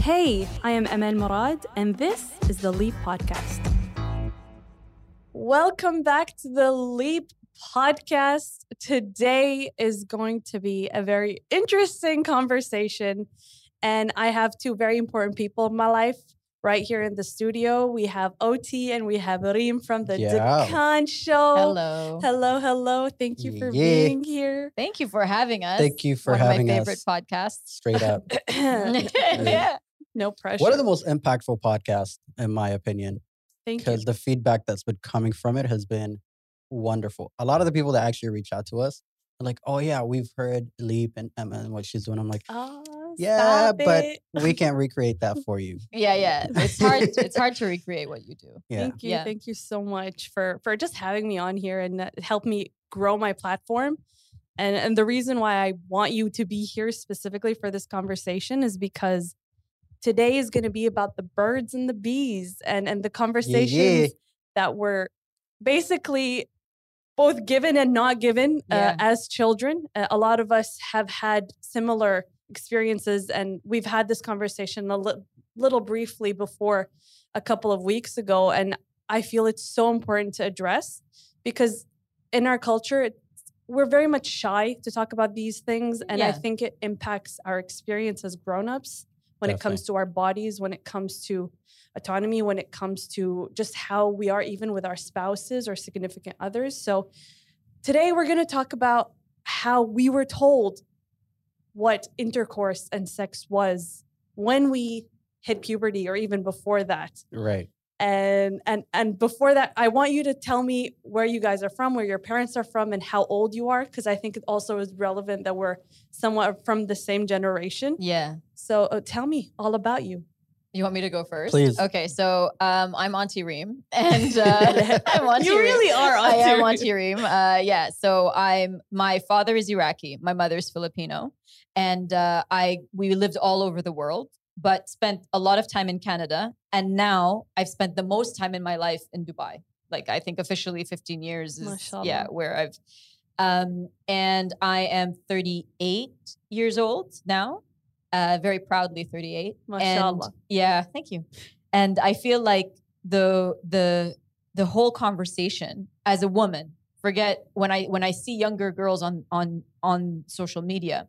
Hey, I am Amal Murad, and this is the Leap Podcast. Welcome back to the Leap Podcast. Today is going to be a very interesting conversation, and I have two very important people in my life right here in the studio. We have Oti and we have Reem from the Dukkan Show. Hello. Hello. Thank you for being here. Thank you for having us. Thank you for One having of my favorite us. podcasts. Straight up. Yeah. No pressure. One of the most impactful podcasts, in my opinion, Thank you. because the feedback that's been coming from it has been wonderful. A lot of the people that actually reach out to us are like, oh yeah, we've heard Leap and Emma and what she's doing. I'm like, Oh, yeah, stop but it. we can't recreate that for you. Yeah. It's hard to recreate what you do. Yeah. Thank you. Yeah. Thank you so much for just having me on here and help me grow my platform. And the reason why I want you to be here specifically for this conversation is because today is going to be about the birds and the bees and the conversations that were basically both given and not given as children. A lot of us have had similar experiences, and we've had this conversation a little briefly before a couple of weeks ago. And I feel it's so important to address because in our culture, we're very much shy to talk about these things. And I think it impacts our experience as grown-ups when it comes to our bodies, when it comes to autonomy, when it comes to just how we are even with our spouses or significant others. So today we're going to talk about how we were told what intercourse and sex was when we hit puberty or even before that. Right. And before that, I want you to tell me where you guys are from, where your parents are from, and how old you are, because I think it also is relevant that we're somewhat from the same generation. Yeah. So tell me all about you. You want me to go first? Please. Okay, so I'm Auntie Reem, and I'm Auntie You really Reem. are I Auntie am Reem. Auntie Reem. So my father is Iraqi, my mother's Filipino, and we lived all over the world, but spent a lot of time in Canada, and now I've spent the most time in my life in Dubai. Like I think officially 15 years is Mashallah. where I've and I am 38 years old now. Very proudly 38. Mashallah. And thank you. And I feel like the whole conversation as a woman, forget when I see younger girls on social media,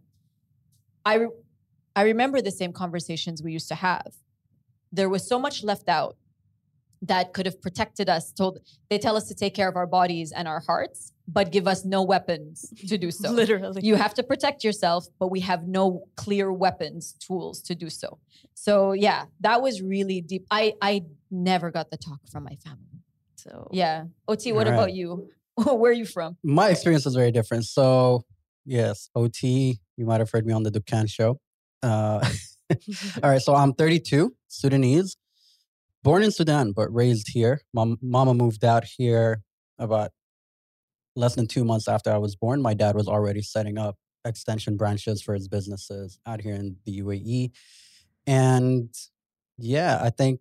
I remember the same conversations we used to have. There was so much left out that could have protected us. They tell us to take care of our bodies and our hearts, but give us no weapons to do so. Literally. You have to protect yourself, but we have no clear weapons, tools to do so. So yeah, that was really deep. I never got the talk from my family. So Yeah. Oti, what All right. about you? Where are you from? My experience is very different. So, yes, OT, you might have heard me on the Dukkan Show. All right, so I'm 32, Sudanese, born in Sudan, but raised here. Mama moved out here about less than 2 months after I was born. My dad was already setting up extension branches for his businesses out here in the UAE. And yeah, I think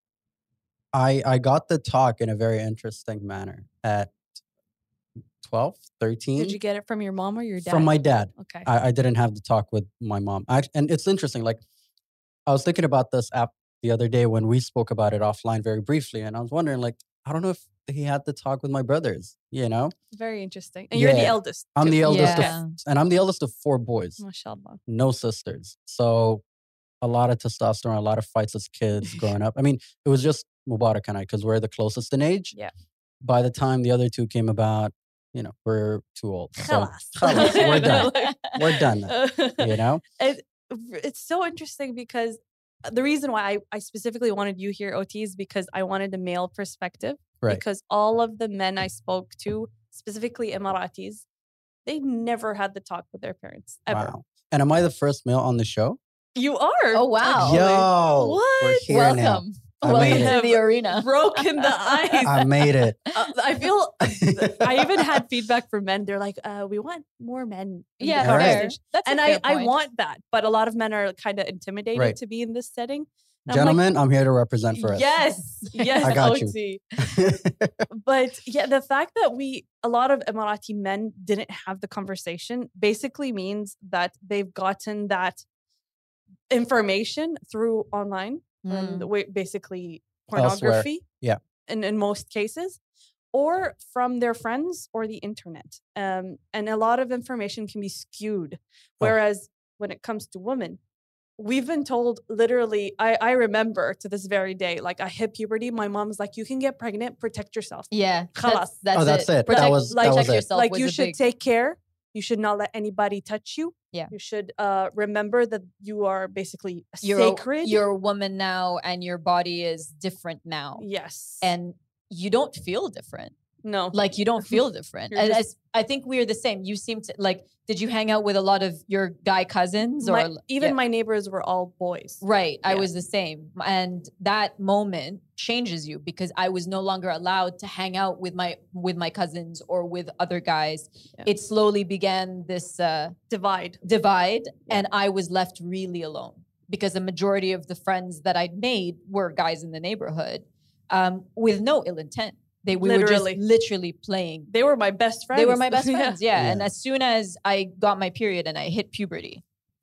I got the talk in a very interesting manner at 12, 13. did you get it from your mom or your dad? From my dad. Okay. I didn't have the talk with my mom. And it's interesting. Like, I was thinking about this app the other day when we spoke about it offline very briefly. And I was wondering, like, I don't know if he had the talk with my brothers, you know? Very interesting. And you're the Yeah. eldest. I'm too. the eldest Yeah. and I'm the eldest of 4 boys, Mashallah. no sisters. So a lot of testosterone, a lot of fights as kids growing up. I mean, it was just Mubarak and I, because we're the closest in age. Yeah. By the time the other two came about, you know, we're too old. So, Khalas. we're done. We're done now, you know? It's so interesting because the reason why I specifically wanted you here, OT, is because I wanted a male perspective. Right. Because all of the men I spoke to, specifically Emiratis, they never had the talk with their parents, ever. Wow. And am I the first male on the show? You are. Oh, wow. actually. Yo, What? we're here now. Welcome. I Welcome made to it. the arena. Broken the ice. I made it. I feel I even had feedback from men. They're like, we want more men. In Yeah, the Right. fair. conversation. That's a And fair I point. want that. But a lot of men are kind of intimidated Right. to be in this setting. And I'm like, Gentlemen, I'm here to represent for us. yes, I got you. OT. But yeah, the fact that a lot of Emirati men didn't have the conversation basically means that they've gotten that information through online, basically pornography. Yeah. In most cases, or from their friends or the internet. And a lot of information can be skewed. Whereas when it comes to women, we've been told literally, I remember to this very day, like I hit puberty, my mom's like, you can get pregnant, protect yourself. Yeah. Khalas. That's it. Protect, That was protect it. yourself. Like was you a should big- take care. You should not let anybody touch you. Yeah. You should remember that you are basically you're sacred. You're a woman now, and your body is different now. Yes. And you don't feel different. no. Like you don't feel different. You're And just- I think we're the same. You seem to like. Did you hang out with a lot of your guy cousins, or Even yeah. my neighbors were all boys. Right. I Yeah. was the same. And that moment changes you because I was no longer allowed to hang out with my cousins or with other guys. Yeah. It slowly began this Divide. divide, and I was left really alone because the majority of the friends that I'd made were guys in the neighborhood with no ill intent. We were just Literally. literally playing. They were my best friends. They were my best Yeah. friends, yeah. Yeah. And as soon as I got my period and I hit puberty,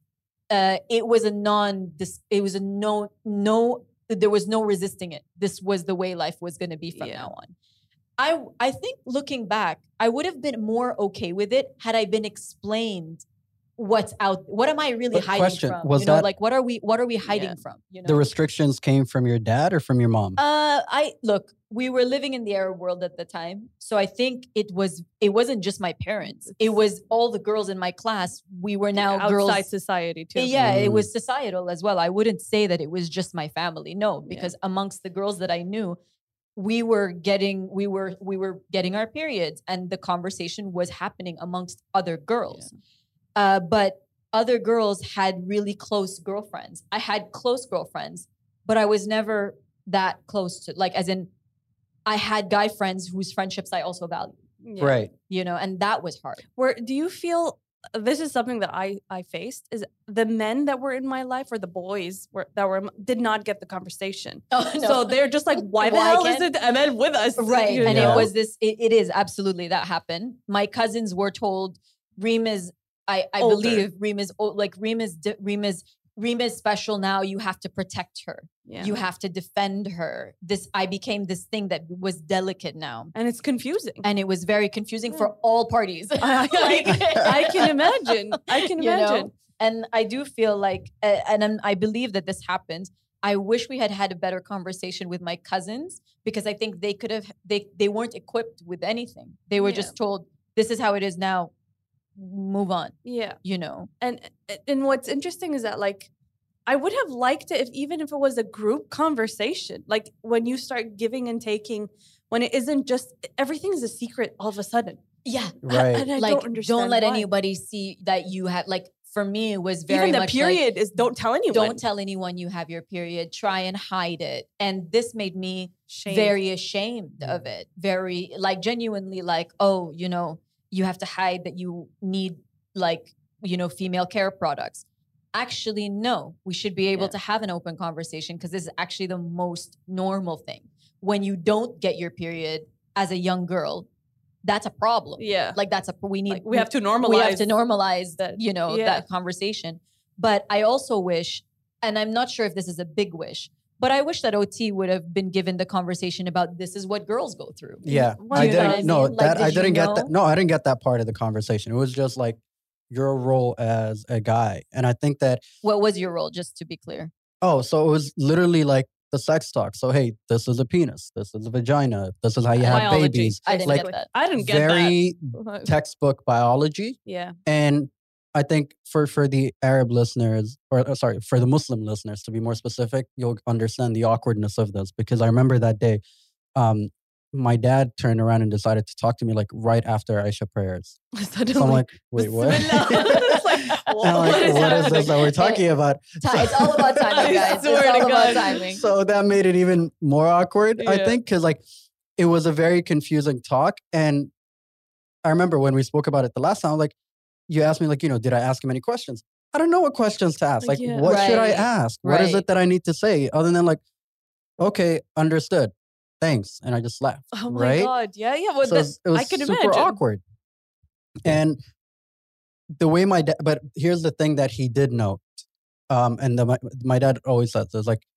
it was a it was a no, there was no resisting it. This was the way life was going to be from Yeah. now on. I think looking back, I would have been more okay with it had I been explained what's out. What am I really But hiding question, from? was You know, that- like what are we hiding Yeah. from? You know, The restrictions came from your dad or from your mom? look, we were living in the Arab world at the time. So I think it wasn't just my parents. It was all the girls in my class. We were now outside girls. society too. Yeah, it Mm. was societal as well. I wouldn't say that it was just my family. No, because amongst the girls that I knew, we were getting our periods, and the conversation was happening amongst other girls. But other girls had really close girlfriends. I had close girlfriends, but I was never that close to, like, as in, I had guy friends whose friendships I also valued, Yeah. Right. you know, and that was hard. Do you feel this is something that I faced is the men that were in my life or the boys did not get the conversation. Oh, So they're just like, why the Why hell is can't- it a man with us? Right. You And know? it was this, it is absolutely that happened. My cousins were told Reem is, I Older. believe Reem is Reem is special now. You have to protect her. Yeah. You have to defend her. I became this thing that was delicate now. And it's confusing. And it was very confusing for all parties. I can imagine. I can You know? imagine. And I do feel like, I believe that this happened. I wish we had had a better conversation with my cousins because I think they could have, they weren't equipped with anything. They were Yeah. just told, this is how it is now. Move on, Yeah. you know? And what's interesting is that like I would have liked it even if it was a group conversation. Like when you start giving and taking, when it isn't just everything's a secret all of a sudden. Yeah. Right. And I Like, don't understand. let why. anybody see that you have, like, for me, it was very Even the much period is don't tell anyone. don't tell anyone you have your period. Try and hide it. And this made me Shame. very ashamed of it. Very, like, genuinely, like, oh, you know, you have to hide that you need, like, you know, female care products. Actually, no, we should be able Yeah. to have an open conversation because this is actually the most normal thing. When you don't get your period as a young girl, that's a problem. Yeah. Like, that's We have to normalize. we have to normalize that, you know, yeah. that conversation. But I also wish, and I'm not sure if this is a big wish, but I wish that OT would have been given the conversation about this is what girls go through. Yeah. What I do you know what I didn't. No, mean? Like, that I did you didn't get that. know? No, I didn't get that part of the conversation. It was just like your role as a guy, and I think that. What was your role, just to be clear? Oh, so it was literally like the sex talk. So hey, this is a penis. This is a vagina. This is how you have Biology. babies. I didn't Like, get that. I didn't get Very that. textbook biology. Yeah. And I think for the Arab listeners, or sorry, for the Muslim listeners, to be more specific, you'll understand the awkwardness of this because I remember that day, my dad turned around and decided to talk to me like right after Aisha prayers. Suddenly, So I'm like, wait, what? Bismillah. It's like, And I'm like, what is what is this that we're happening? talking about? It's all about timing, I guys. It's swear to all about God. timing. So that made it even more awkward, I Yeah. think, because like it was a very confusing talk. And I remember when we spoke about it the last time, like you asked me, like, you know, did I ask him any questions? I don't know what questions to ask. Like, Yeah. what should I Right. ask? What is Right. it that I need to say? Other than like, okay, understood. Thanks. And I just left. Oh my right? God. Yeah. Yeah. Well, So it was I can super imagine. awkward. And the way my dad, but here's the thing that he did note. And my dad always says, there's like,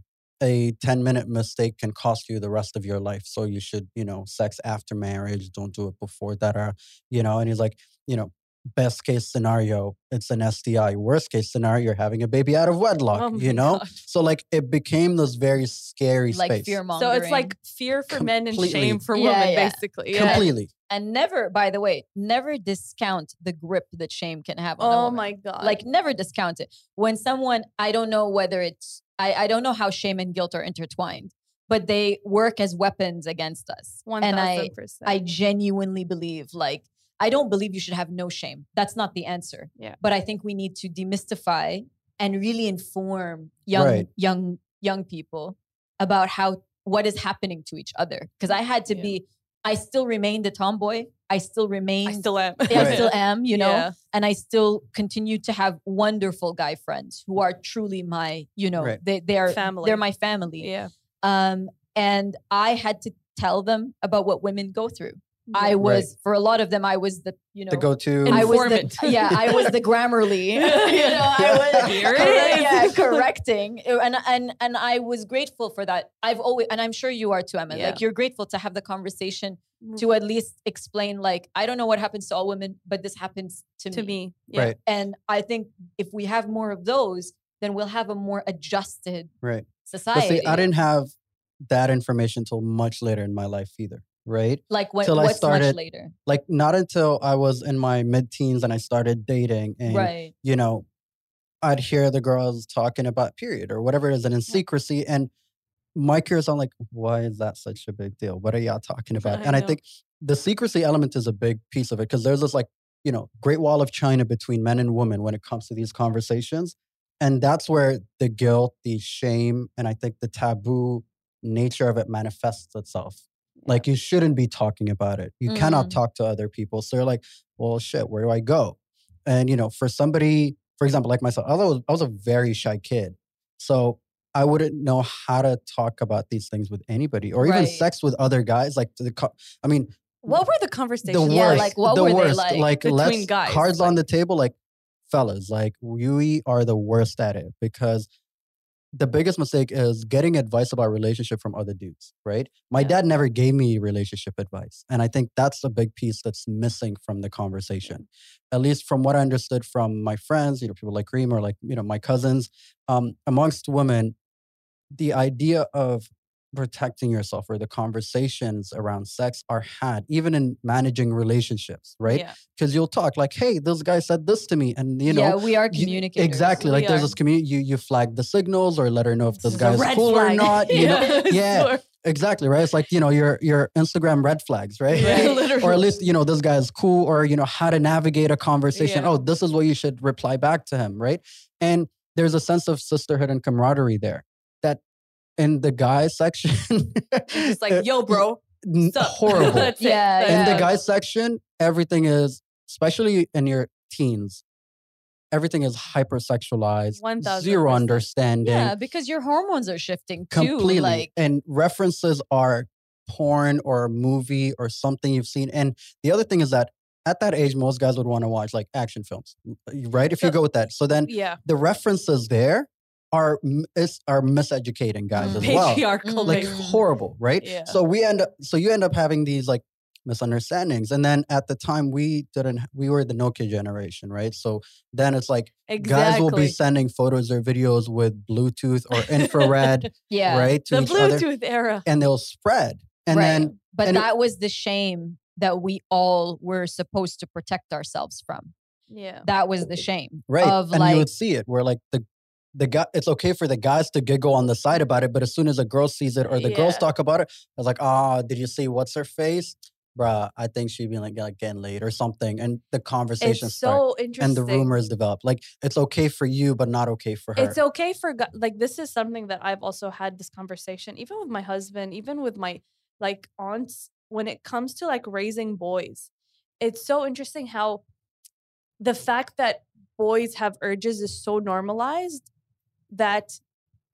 a 10-minute mistake can cost you the rest of your life. So you should, sex after marriage. Don't do it before that. And he's like, best case scenario, it's an STI. Worst case scenario, you're having a baby out of wedlock, Oh my God. So like it became this very scary Like space. fear mongering. So it's like fear for men and Completely. shame for Yeah, women, yeah. basically. Yeah. Completely. And never, by the way, never discount the grip that shame can have on a Oh woman. my God. Like never discount it. When someone, I don't know whether it's, I don't know how shame and guilt are intertwined, but they work as weapons against us. 1000%. And I genuinely believe, like, I don't believe you should have no shame. That's not the answer. Yeah. But I think we need to demystify and really inform Right. young people about what is happening to each other. Because I had to Yeah. I still remained a tomboy. I still remain. I still am. I Right. still am, Yeah. and I still continue to have wonderful guy friends who are truly my, Right. they're Family. They're my family. Yeah. And I had to tell them about what women go through. I Yeah. was, for a lot of them, I was the, The go-to. I was Informant. I was the Grammarly. I was Here it is. correcting, and I was grateful for that. I've always, and I'm sure you are too, Emma. Yeah. Like you're grateful to have the conversation to at least explain, like, I don't know what happens to all women, but this happens to me. Yeah. Right. And I think if we have more of those, then we'll have a more adjusted Right. But society. see, I didn't have that information till much later in my life either. Right. like till I what's much started- later, Like not until I was in my mid-teens and I started dating and, right? I'd hear the girls talking about period or whatever it is and in secrecy. And my curious, I'm like, why is that such a big deal? What are y'all talking about? I And I know. think the secrecy element is a big piece of it because there's this like, great wall of China between men and women when it comes to these conversations. And that's where the guilt, the shame, and I think the taboo nature of it manifests itself. Like you shouldn't be talking about it. You cannot talk to other people. So you're like, well, shit, where do I go? And, for somebody, for example, like myself, I was a very shy kid. So I wouldn't know how to talk about these things with anybody or even Right. sex with other guys. Like, What were the conversations? the Yeah, worst. like, what the were they worst. like Like, between let's guys? cards on Like- the table. Like, fellas, like we are the worst at it because the biggest mistake is getting advice about relationship from other dudes, right? My Yeah. dad never gave me relationship advice. And I think that's a big piece that's missing from the conversation. At least from what I understood from my friends, people like Reem or like, my cousins, amongst women, the idea of protecting yourself or the conversations around sex are had even in managing relationships, right? Yeah. Because you'll talk like, hey, this guy said this to me. And, Yeah, we are you- communicators. exactly. We Like there's are. this community, you flag the signals or let her know if this is a guy's red cool or flag. not. Yeah, sure. exactly. Right. It's like, your Instagram red flags, right? Yeah, literally. Or at least, this guy's cool or, how to navigate a conversation. Yeah. Oh, this is what you should reply back to him. Right. And there's a sense of sisterhood and camaraderie there that in the guy section, It's like, yo, bro. sup? horrible. That's it. Yeah, That's In it. the guys section, everything is, especially in your teens, everything is hypersexualized, 1000%. zero understanding, Yeah, because your hormones are shifting too. completely. Like, And references are porn or a movie or something you've seen. And the other thing is that at that age, most guys would want to watch like action films, right? If you go with that. So then Yeah. the references there are miseducating guys as well. Patriarchal. Like baby. horrible, right? Yeah. So you end up having these like misunderstandings. And then at the time we were the Nokia generation, right? So then it's like guys will be Exactly. sending photos or videos with Bluetooth or infrared, yeah. right? To The each other. Bluetooth era. And they'll spread. And Right. then But and- that was the shame that we all were supposed to protect ourselves from. Yeah. That was the shame. right. Of And like, you would see it where like the guy, it's okay for the guys to giggle on the side about it, but as soon as a girl sees it or the girls Yeah. talk about it, it's like, did you see what's her face? Bruh, I think she'd be like getting laid or something. And the conversation It's starts. so interesting. And the rumors develop. Like it's okay for you, but not okay for her. It's okay for like this is something that I've also had this conversation, even with my husband, even with my like aunts, when it comes to like raising boys. It's so interesting how the fact that boys have urges is so normalized that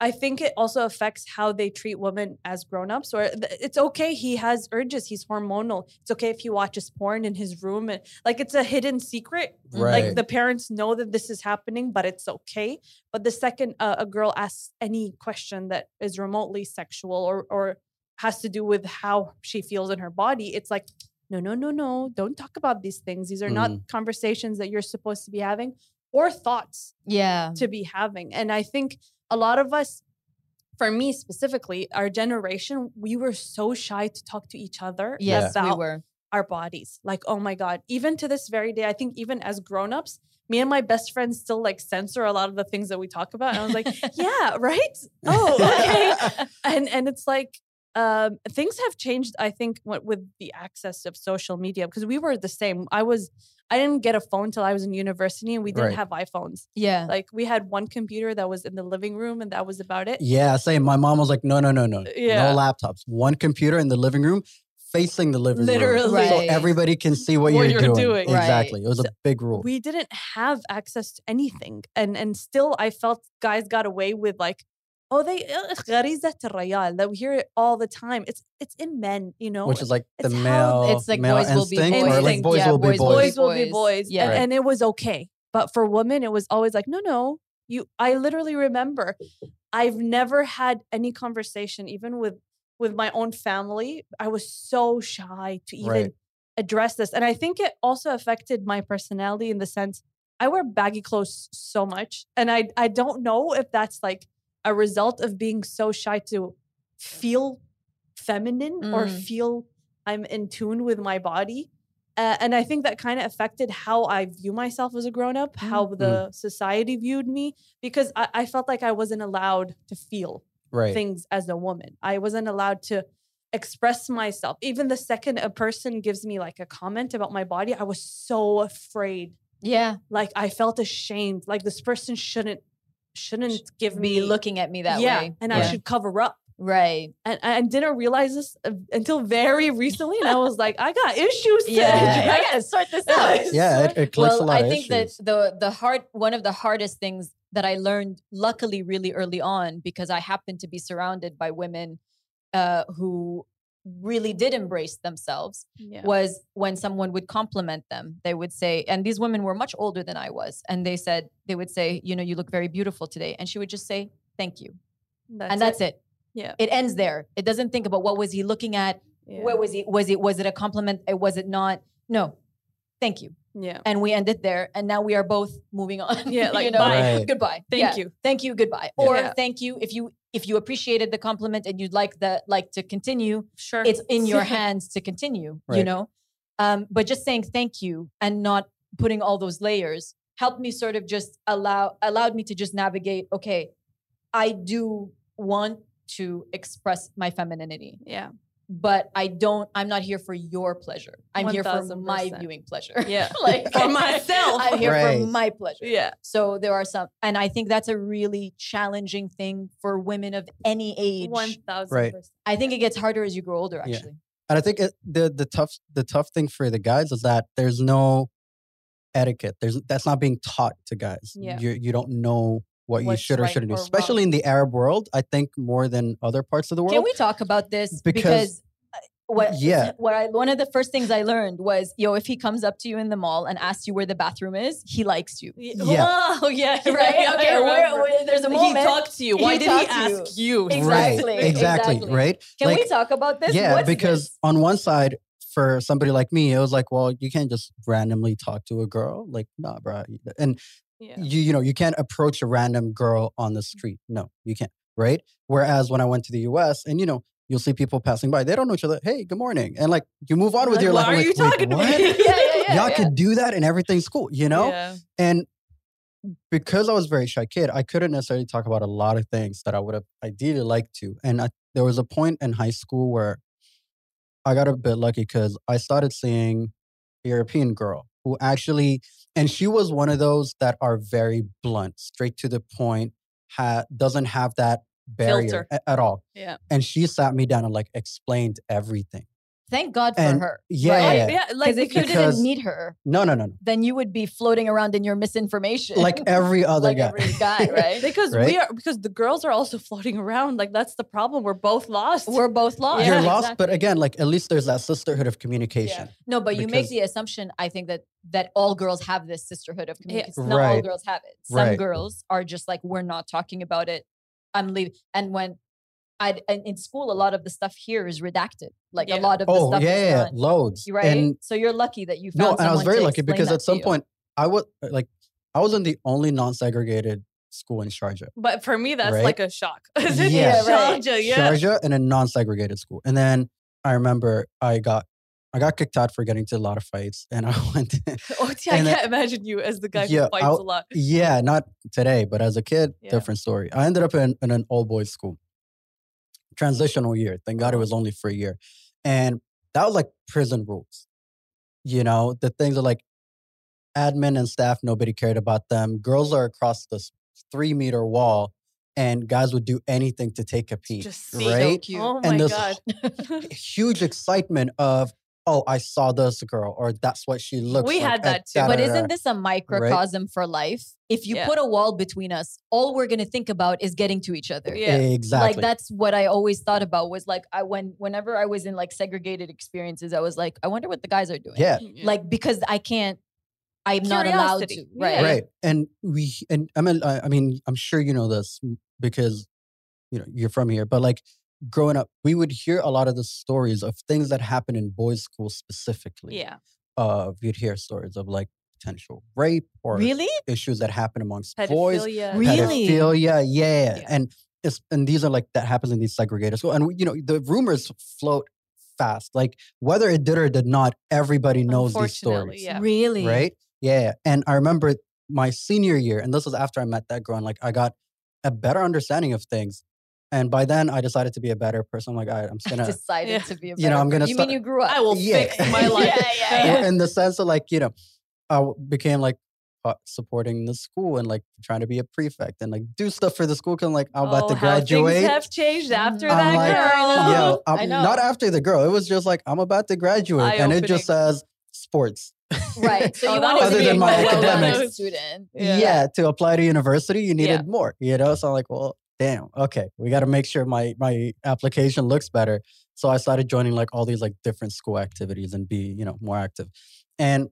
I think it also affects how they treat women as grown-ups. Or it's okay, he has urges, he's hormonal. It's okay if he watches porn in his room, and like it's a hidden secret. Right. Like the parents know that this is happening, but it's okay. But the second a girl asks any question that is remotely sexual or has to do with how she feels in her body, it's like, no, don't talk about these things. These are not conversations that you're supposed to be having or thoughts to be having. And I think a lot of us, for me specifically, our generation, we were so shy to talk to each other about our bodies. Like, oh my God, even to this very day, I think even as grown-ups, me and my best friend still like censor a lot of the things that we talk about. And I was like, yeah, right? Oh, okay. And it's like, things have changed, I think, with the access of social media, because we were the same. I didn't get a phone till I was in university, and we didn't have iPhones. Yeah. Like we had one computer that was in the living room, and that was about it. Yeah, same. My mom was like, no. Yeah. No laptops. One computer in the living room facing the living room. Literally. So everybody can see what you're doing. Exactly. It was a big rule. We didn't have access to anything. And still I felt guys got away with like, oh, that we hear it all the time. It's in men, you know. Which is like the It's male, it's like male boys will be instinct, boys. or like boys will be boys. Boys will be boys. Yeah. And it was okay. But for women, it was always like, no. I literally remember I've never had any conversation, even with my own family. I was so shy to even address this. And I think it also affected my personality in the sense I wear baggy clothes so much. And I don't know if that's like a result of being so shy to feel feminine or feel I'm in tune with my body. And I think that kind of affected how I view myself as a grown-up, how the society viewed me, because I felt like I wasn't allowed to feel things as a woman. I wasn't allowed to express myself. Even the second a person gives me like a comment about my body, I was so afraid. Yeah. Like I felt ashamed. Like this person shouldn't give me looking at me that way. And I should cover up. Right. And I didn't realize this until very recently. And I was like, I got issues. Yeah. I got to sort this out. Yeah, it clicks a lot of issues. I think that one of the hardest things that I learned, luckily, really early on, because I happened to be surrounded by women who really did embrace themselves, was when someone would compliment them. They would say, and these women were much older than I was, and they would say, you know, you look very beautiful today. And she would just say, thank you. That's it. Yeah. It ends there. It doesn't think about what was he looking at? Yeah. Where was he? Was it a compliment? Was it not? No. Thank you. Yeah. And we ended there. And now we are both moving on. Yeah. Like, you know? Right. Goodbye. Thank you. Thank you. Goodbye. Yeah. Or thank you. If you appreciated the compliment and you'd like to continue, sure, it's in your hands to continue, you know? But just saying thank you and not putting all those layers helped me sort of just allowed me to just navigate, okay, I do want to express my femininity. Yeah. But I'm not here for your pleasure. I'm here for my viewing pleasure. Yeah. Like for myself. I'm here for my pleasure. Yeah. So there are some, and I think that's a really challenging thing for women of any age. 1000%. I think it gets harder as you grow older, actually. Yeah. And I think the tough thing for the guys is that there's no etiquette. That's not being taught to guys. Yeah. You don't know what you should or right shouldn't do, or especially in the Arab world. I think more than other parts of the world. Can we talk about this? Because one of the first things I learned was, if he comes up to you in the mall and asks you where the bathroom is, he likes you. Yeah. Oh, yeah. Right? Okay, where there's a moment. He talked to you. Why did he ask you? Exactly. Exactly. Right? Can we talk about this? Yeah, What's because this? on one side, for somebody like me, it was like, well, you can't just randomly talk to a girl. Like, nah, bro. And you can't approach a random girl on the street. No, you can't. Right? Whereas when I went to the US and, you'll see people passing by. They don't know each other. Hey, good morning. And like, you move on with your life. Why are you talking to me? Y'all could do that and everything's cool, Yeah. And because I was a very shy kid, I couldn't necessarily talk about a lot of things that I would have ideally liked to. And there was a point in high school where I got a bit lucky because I started seeing a European girl who actually, and she was one of those that are very blunt, straight to the point, doesn't have that barrier at all. Yeah. And she sat me down and like explained everything Thank God for And her. yeah, right? yeah. Yeah, like Because if you Because- didn't meet her, No. then you would be floating around in your misinformation. Like every other like guy. every guy, right? because Right? because the girls are also floating around. Like that's the problem. We're both lost. We're both lost. You're Yeah, lost, but exactly. again, like at least there's that sisterhood of communication. No, but you make Because- the assumption, I think, that all girls have this sisterhood of communication. Yeah. Not all Right. girls have it. Some Right. girls are just like, we're not talking about it. I'm leaving. And when and in school, a lot of the stuff here is redacted. Like a Yeah. lot of the Oh stuff is yeah, done. loads. Right? And So you're lucky that you found no, and I was someone very to lucky explain because that at to some you. point I wasn't the only non-segregated school in Sharjah. But for me, that's Right? like a shock. Is Yeah. it Yeah, right. Sharjah? Yeah. Sharjah and a non-segregated school. And then I remember I got kicked out for getting to a lot of fights, and I went. Oh, yeah, I And then- can't imagine you as the guy Yeah, who fights I'll- a lot. Yeah, not today, but as a kid, Yeah. different story. I ended up in an all boys school. Transitional year. Thank God it was only for a year. And that was like prison rules. You know, the things are like admin and staff, nobody cared about them. Girls are across this 3-meter wall, and guys would do anything to take a peek. Just see. right? cute. Oh my And this god. huge excitement of, oh, I saw this girl, or that's what she looks We like. had that too. But da-da-da. isn't this a microcosm for life? If you Yeah. put a wall between us, all we're gonna think about is getting to each other. Yeah. Exactly. Like that's what I always thought about was like whenever I was in like segregated experiences, I was like, I wonder what the guys are doing. Yeah. Like because I'm not allowed to. Curiosity. Right. Yeah. Right. And I mean, I'm sure you know this because, you know, you're from here, but like growing up, we would hear a lot of the stories of things that happen in boys' school specifically. Yeah. You'd hear stories of like potential rape or Really? issues that happen amongst boys. Pedophilia. Really? Pedophilia, yeah. Yeah. And these are like, that happens in these segregated schools. And, you know, the rumors float fast. Like whether it did or did not, everybody knows these Unfortunately, stories. yeah. Really? Right? Yeah. And I remember my senior year, and this was after I met that girl, and like I got a better understanding of things. And by then I decided to be a better person. I'm like, all right, I'm just I gonna, decided Yeah. to be a You know, I'm better gonna person. You start- mean you grew up? I will Yeah. fix my life. Yeah. in the sense of like, you know, I became like supporting the school and like trying to be a prefect and like do stuff for the school. Cause I'm like, I'm about to How things graduate. have changed after I'm that like, girl. Yo, I know. not after the girl. It was just like, I'm about to graduate. And it just says sports. Right. So Oh, you that wanted was to Other be than a my well-rounded academics. student. Yeah. To apply to university, you needed Yeah. more, you know? So I'm like, well, damn, okay. We got to make sure my application looks better. So I started joining like all these like different school activities and be, you know, more active. And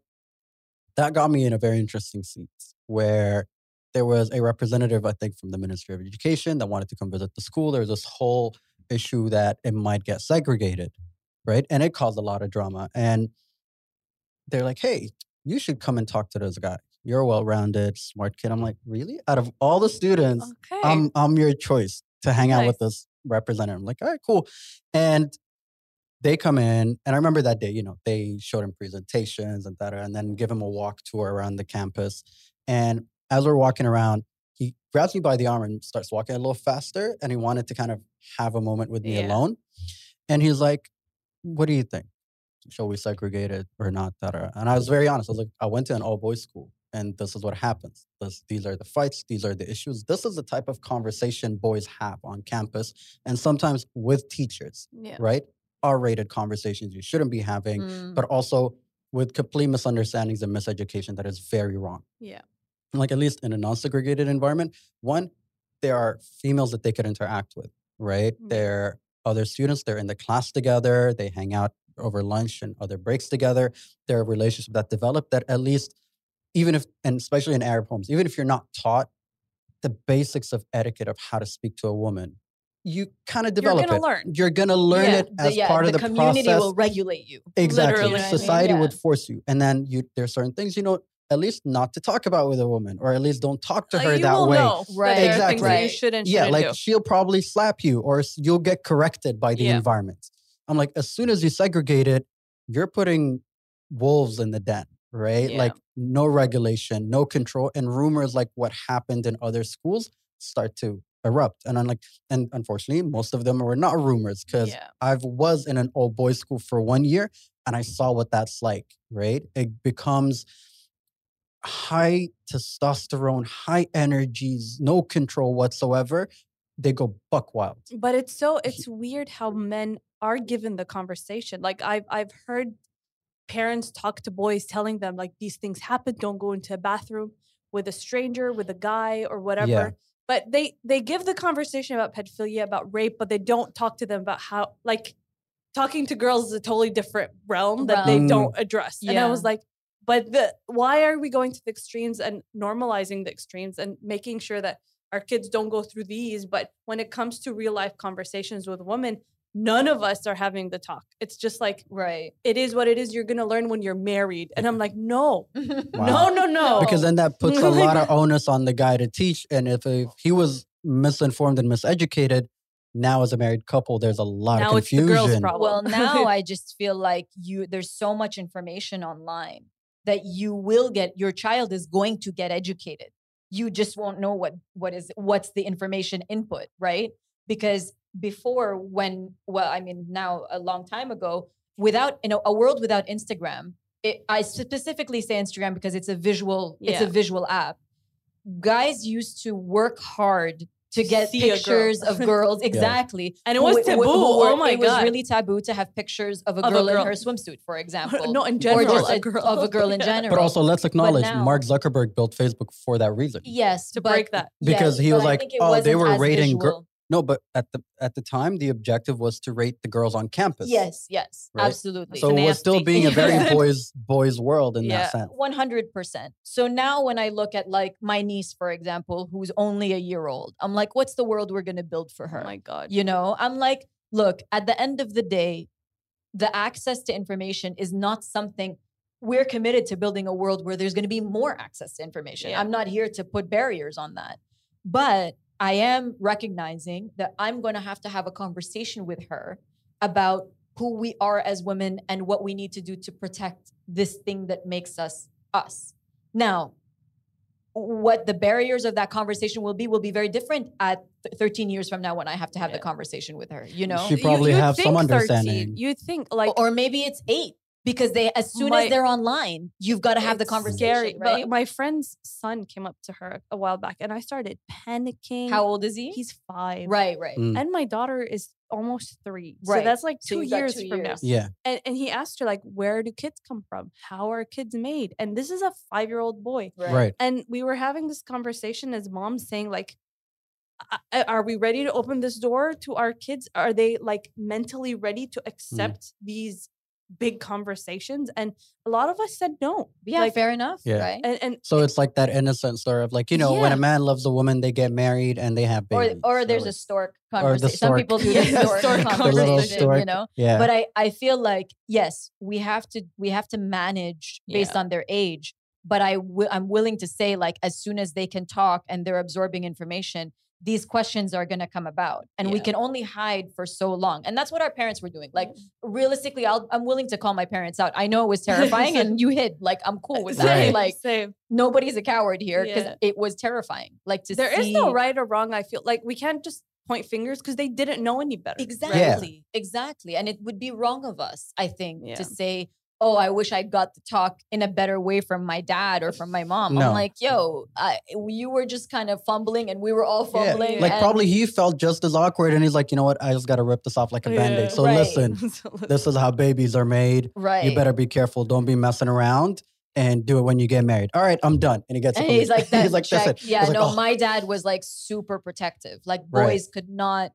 that got me in a very interesting seat where there was a representative, I think, from the Ministry of Education that wanted to come visit the school. There was this whole issue that it might get segregated, right? And it caused a lot of drama. And they're like, hey, you should come and talk to this guy. You're a well-rounded, smart kid. I'm like, really? Out of all the students, Okay. I'm your choice to hang out with Nice. this representative. I'm like, all right, cool. And they come in, and I remember that day, you know, they showed him presentations and that, and then give him a walk tour around the campus. And as we're walking around, he grabs me by the arm and starts walking a little faster. And he wanted to kind of have a moment with me Yeah. alone. And he's like, what do you think? Shall we segregate it or not? And I was very honest. I was like, I went to an all boys school, and this is what happens. These are the fights. These are the issues. This is the type of conversation boys have on campus, and sometimes with teachers, Yeah. right? R-rated conversations you shouldn't be having, Mm. but also with complete misunderstandings and miseducation that is very wrong. Yeah. Like at least in a non-segregated environment, one, there are females that they could interact with, right? Yeah. They're other students. They're in the class together. They hang out over lunch and other breaks together. There are relationships that develop that at least, even if, and especially in Arab homes, even if you're not taught the basics of etiquette of how to speak to a woman, you kind of develop gonna it. learn. You're gonna learn Yeah, it as part of the community process. will regulate you. Exactly. Literally. Society Yeah. would force you. And then there's certain things, you know, at least not to talk about with a woman, or at least don't talk to her You that will way. know Right. that there are things Exactly. that you Right. shouldn't Yeah, like do. she'll probably slap you, or you'll get corrected by the Yeah. environment. I'm like, as soon as you segregate it, you're putting wolves in the den, right? Yeah. Like no regulation, no control, and rumors like what happened in other schools start to erupt. And I'm like, and unfortunately, most of them were not rumors, because Yeah. I was in an all boys school for 1 year, and I saw what that's like, right? It becomes high testosterone, high energies, no control whatsoever. They go buck wild. But it's weird how men are given the conversation. Like I've heard parents talk to boys telling them like these things happen, don't go into a bathroom with a stranger, with a guy or whatever. Yeah. But they give the conversation about pedophilia, about rape, but they don't talk to them about how, like, talking to girls is a totally different realm that they don't address. And I was like, but why are we going to the extremes and normalizing the extremes and making sure that our kids don't go through these? But when it comes to real life conversations with women, none of us are having the talk. It's just like, it is what it is. You're going to learn when you're married. And I'm like, no, no. Because then that puts a lot of onus on the guy to teach. And if he was misinformed and miseducated, now as a married couple, there's a lot of confusion. It's the girl's problem. Well, now I just feel like there's so much information online that your child is going to get educated. You just won't know what's the information input, right? Because before now a long time ago, without a world without Instagram, I specifically say Instagram because it's a visual app. Guys used to work hard to get pictures of girls. Exactly. And it was taboo. Oh my God. It was really taboo to have pictures of a girl in her swimsuit, for example. No, in general. Or just of a girl in general. But also, let's acknowledge Mark Zuckerberg built Facebook for that reason. Yes. To break that. Because he was like, they were rating girls. No, but at the time, the objective was to rate the girls on campus. Yes, right? Absolutely. So it was still being a very boys world in that sense. 100%. So now when I look at like my niece, for example, who's only a year old, I'm like, what's the world we're going to build for her? Oh my God. You know, I'm like, look, at the end of the day, the access to information is not something we're committed to building a world where there's going to be more access to information. I'm not here to put barriers on that. But I am recognizing that I'm going to have a conversation with her about who we are as women and what we need to do to protect this thing that makes us us. Now, what the barriers of that conversation will be very different at 13 years from now when I have to have the conversation with her, you know? She probably have some understanding. You think like... Or maybe it's 8. Because as soon as they're online, you've got to have the conversation, scary, right? But my friend's son came up to her a while back and I started panicking. How old is he? He's 5. Right. And my daughter is almost 3. Right. So that's like 2 years from now. Yeah. And he asked her like, where do kids come from? How are kids made? And this is a 5-year-old boy. Right. And we were having this conversation as moms saying like, are we ready to open this door to our kids? Are they like mentally ready to accept these big conversations? And a lot of us said no. Yeah, like, fair enough. Yeah. Right. And so it's like that innocent story of like, when a man loves a woman, they get married and they have babies. Or there's a stork conversation. Some people do the stork conversation, you know? Yeah. But I feel like, yes, we have to manage based on their age. But I'm willing to say like, as soon as they can talk and they're absorbing information, these questions are going to come about and we can only hide for so long. And that's what our parents were doing. Like realistically, I'm willing to call my parents out. I know it was terrifying and you hid. Like, I'm cool with that. Right. Like nobody's a coward here because it was terrifying. Like there is no right or wrong. I feel like we can't just point fingers because they didn't know any better. Exactly. And it would be wrong of us, I think, to say, oh, I wish I got to talk in a better way from my dad or from my mom. No. I'm like, you were just kind of fumbling and we were all fumbling. Yeah. Like probably he felt just as awkward and he's like, you know what? I just got to rip this off like a Band-Aid. So listen, this is how babies are made. Right. You better be careful. Don't be messing around and do it when you get married. All right, I'm done. And he gets he's like, he's like, that's it. Yeah, like, my dad was like super protective. Like boys could not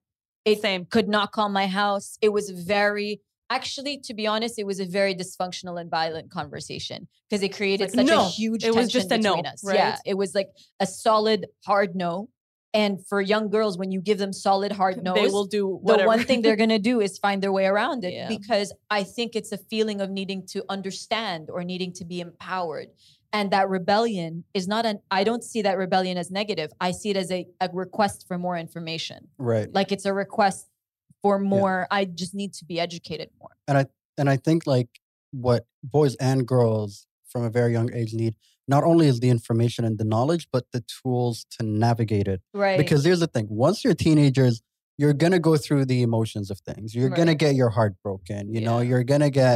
call my house. It was actually, to be honest, it was a very dysfunctional and violent conversation because it created such a huge tension between us. Right? Yeah, it was like a solid, hard no. And for young girls, when you give them solid, hard no's, they will do whatever. The one thing they're going to do is find their way around it because I think it's a feeling of needing to understand or needing to be empowered. And that rebellion is I don't see that rebellion as negative. I see it as a request for more information. Right. Like it's a request for more. I just need to be educated more. And I think like what boys and girls from a very young age need not only is the information and the knowledge, but the tools to navigate it. Right. Because here's the thing: once you're teenagers, you're gonna go through the emotions of things. You're gonna get your heart broken. You know, you're gonna get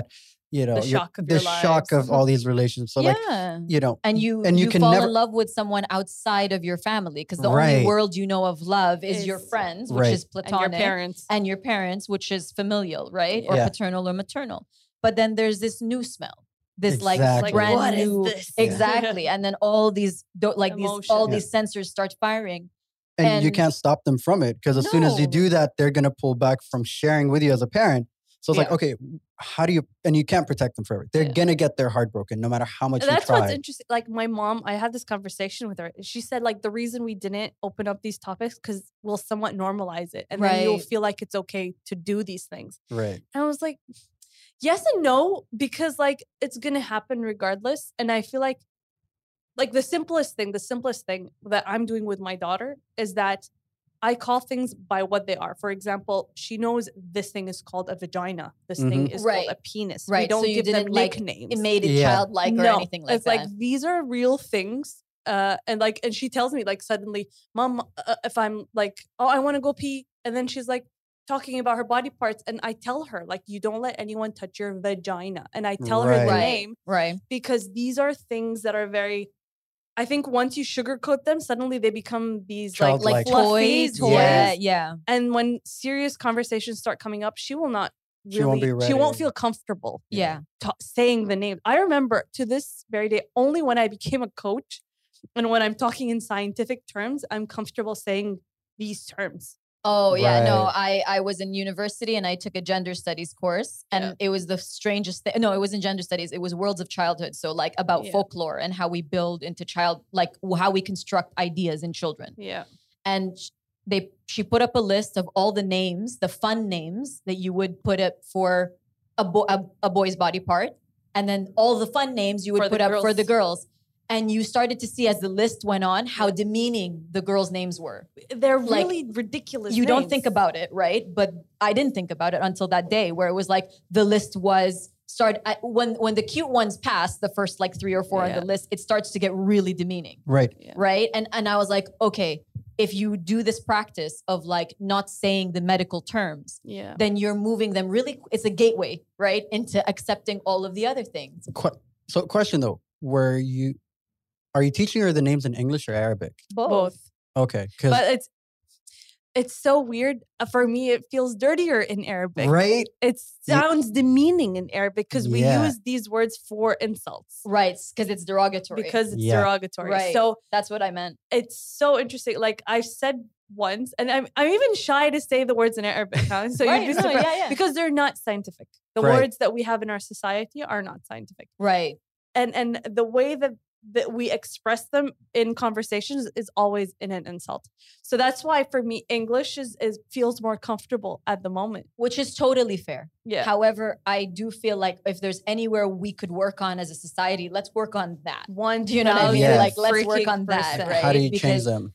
you know, The shock of the your shock lives. of all these relationships. So like, you know, and you can fall never in love with someone outside of your family because the only Right. world you know of love is your Is- friends, which Right. is And platonic, your parents. and your parents, which is familial, right? Or Yeah. paternal or maternal. But then there's this new smell, this like Exactly. brand what is new, this? exactly. And then all these like these all Emotions. these sensors start firing. and you and- can't stop them from it because as soon as you No. do that, they're gonna pull back from sharing with you as a parent. So it's like, Yeah. okay, how do you? And you can't protect them forever. They're Yeah. gonna get their heart broken no matter how much That's you try. what's interesting. Like my mom, I had this conversation with her. She said like the reason we didn't open up these topics because we'll somewhat normalize it, and then you'll Right. feel like it's okay to do these things. Right. And I was like, yes and no, because like it's gonna happen regardless. And I feel like the simplest thing that I'm doing with my daughter is that I call things by what they are. For example, she knows this thing is called a vagina. This thing is Right. called a penis. We Right. don't So you give them didn't, like, nicknames. It made it Yeah. childlike or anything like it's that. like these are real things. And she tells me like suddenly, Mom, if I'm like, oh, I want to go pee, and then she's like talking about her body parts, and I tell her like, you don't let anyone touch your vagina, and I tell her the Right. name right. because these are things that are very. I think once you sugarcoat them, suddenly they become these Childlike. Like fluffy toys. toys. Yeah. Yeah. And when serious conversations start coming up, she will not. She won't be She won't ready. feel comfortable Yeah. saying the name. I remember to this very day, only when I became a coach and when I'm talking in scientific terms, I'm comfortable saying these terms. Oh yeah, no, Right. I was in university and I took a gender studies course and Yeah. it was the strangest thing. No, it wasn't gender studies. It was worlds of childhood. So like about Yeah. folklore and how we build into how we construct ideas in children. Yeah. And she put up a list of all the names, the fun names that you would put up for a boy's body part, and then all the fun names you would For the put up for the girls. girls. And you started to see as the list went on how demeaning the girls' names were. They're Like, really ridiculous. You don't names. think about it, right? But I didn't think about it until that day where it was like the list was when the cute ones pass the first like 3 or 4 on Yeah. the list, it starts to get really demeaning, Right. Yeah. right? And I was like, okay, if you do this practice of like not saying the medical terms, Yeah. then you're moving them really. It's a gateway, right, into accepting all of the other things. So, question though, are you teaching her the names in English or Arabic? Both. Okay, because But it's so weird. For me, it feels dirtier in Arabic. right, It sounds demeaning in Arabic because we Yeah. use these words for insults. Right, because it's derogatory. Because it's Yeah. derogatory. Right. So That's what I meant. it's so interesting. Like I've said once, and I'm even shy to say the words in Arabic. Huh? So Right, you'd be no, surprised yeah. because they're not scientific. The Right. words that we have in our society are not scientific, Right. and the way that we express them in conversations is always in an insult. So that's why for me, English is feels more comfortable at the moment. Which is totally fair. Yeah. However, I do feel like if there's anywhere we could work on as a society, let's work on that. One, Do you know what I mean? Yeah. Like, let's work on that, right? how do you Because change them?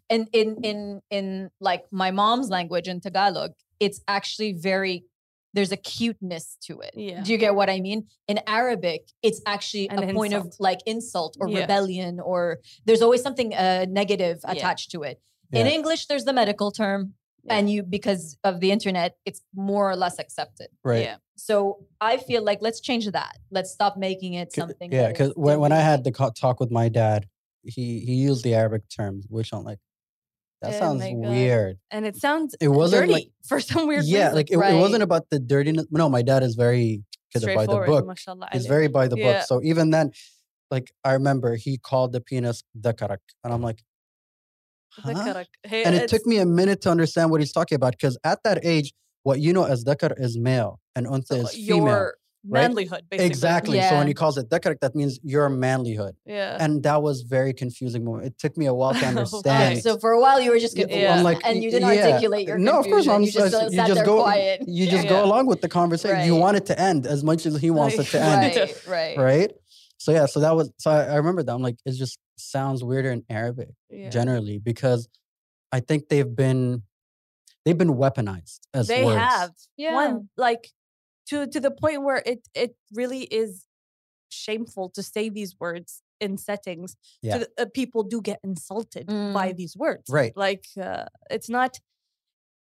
in like my mom's language in Tagalog, it's actually there's a cuteness to it. Yeah. Do you get what I mean? In Arabic, it's actually An a point of insult. like insult or Yeah. rebellion, or there's always something negative Yeah. attached to it. In Yeah. English, there's the medical term. Yeah. And because of the internet, it's more or less accepted. Right. Yeah. So I feel like let's change that. Let's stop making it something. Yeah, that because is when I had demeaning. the talk with my dad, he used the Arabic terms, which I'm like, that Oh sounds my God. weird. And it sounds It wasn't dirty like for some weird yeah, reason. like it Right. wasn't about the dirtiness. No, my dad is very by the Straightforward, book. mashallah He's alayh. very by the Yeah. book. So even then, like I remember he called the penis dakarak, and I'm like, huh? Dhakarak. Hey, And it it's- took me a minute to understand what he's talking about because at that age, what you know as dakar is male and untha is female. your right? manlyhood, basically. Exactly. So Yeah. when he calls it dakarak, that means your manlyhood. Yeah. And that was very confusing moment. It took me a while to Okay. understand. So for a while you were just Yeah, confused, I'm like, and you didn't yeah. articulate your No, of course, confusion. I'm You just you sat just there go quiet. you just Yeah. go along with the conversation. You Right. want it to end as much as he wants it to end. Right, right. Right? So yeah, so that was so I remember that. I'm like, it just sounds weirder in Arabic Yeah. generally because I think they've been weaponized as They words. have Yeah. one like to the point where it really is shameful to say these words in settings. Yeah. To people do get insulted by these words. Right. Like it's not.